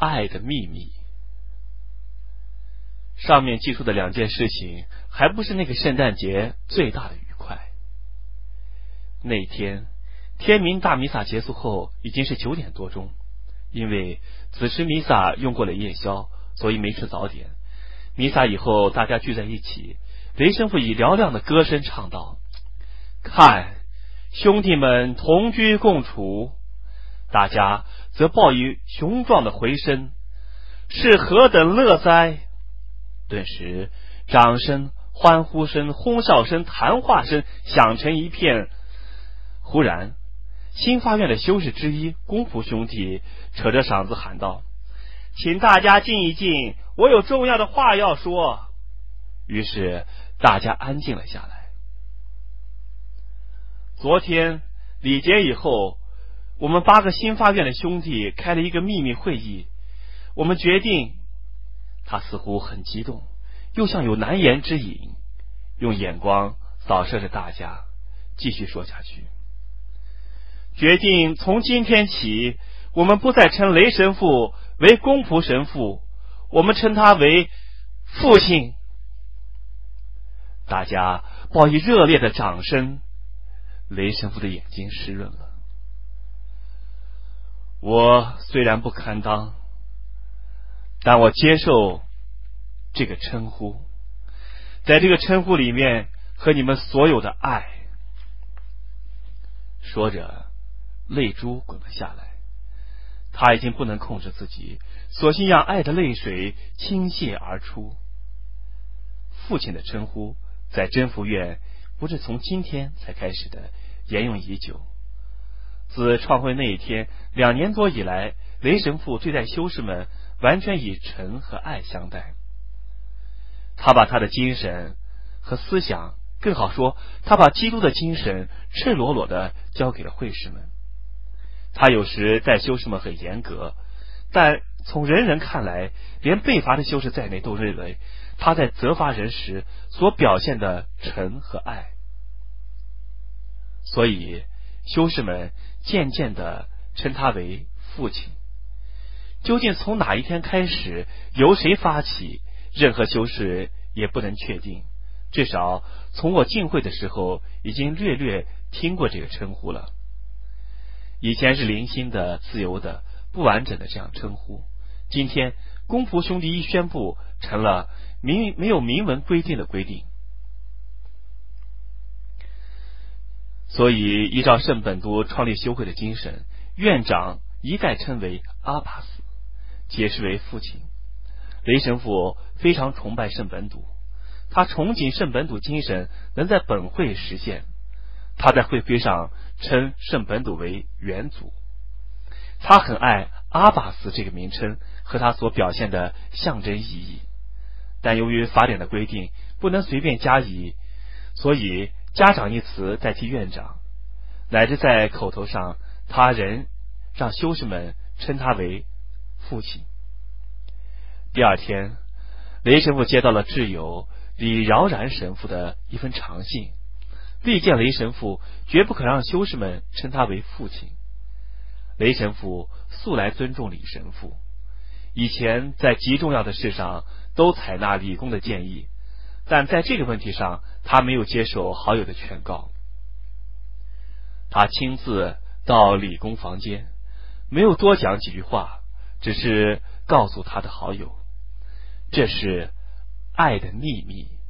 爱的秘密。上面记述的两件事情，还不是那个圣诞节最大的愉快。那天天明大弥撒结束后已经是9点多钟，因为此时弥撒用过了夜宵，所以没吃早点。弥撒以后大家聚在一起，雷神父以嘹亮的歌声唱道：看，兄弟们同居共处，大家则报以雄壮的回声，是何等乐哉！顿时掌声、欢呼声、哄笑声、谈话声响成一片。忽然新发院的修士之一公仆兄弟扯着嗓子喊道：请大家静一静，我有重要的话要说。于是大家安静了下来。昨天礼节以后，我们8个新发院的兄弟开了一个秘密会议，我们决定，他似乎很激动，又像有难言之隐，用眼光扫射着大家，继续说下去。决定从今天起，我们不再称雷神父为公仆神父，我们称他为父亲。大家报以热烈的掌声，雷神父的眼睛湿润了。我虽然不堪当，但我接受这个称呼，在这个称呼里面和你们所有的爱。说着泪珠滚了下来，他已经不能控制自己，索性让爱的泪水倾泻而出。父亲的称呼在真福院不是从今天才开始的，沿用已久。自创会那一天2年多以来，雷神父对待修士们完全以诚和爱相待。他把他的精神和思想，更好说，他把基督的精神赤裸裸地交给了会士们。他有时待修士们很严格，但从人人看来，连被罚的修士在内都认为他在责罚人时所表现的诚和爱。所以修士们渐渐地称他为父亲。究竟从哪一天开始，由谁发起，任何修士也不能确定，至少从我进会的时候已经略略听过这个称呼了。以前是零星的、自由的、不完整的这样称呼，今天公仆兄弟一宣布，成了没有明文规定的规定。所以依照圣本笃创立修会的精神，院长一概称为阿巴斯，解释为父亲。雷神父非常崇拜圣本笃，他憧憬圣本笃精神能在本会实现。他在会徽上称圣本笃为元祖。他很爱阿巴斯这个名称和他所表现的象征意义，但由于法典的规定不能随便加以，所以家长一词代替院长，乃至在口头上他仍让修士们称他为父亲。第二天，雷神父接到了挚友李饶然神父的一封长信，力荐雷神父绝不可让修士们称他为父亲。雷神父素来尊重李神父，以前在极重要的事上都采纳李公的建议，但在这个问题上他没有接受好友的劝告。他亲自到李公房间，没有多讲几句话，只是告诉他的好友，这是爱的秘密。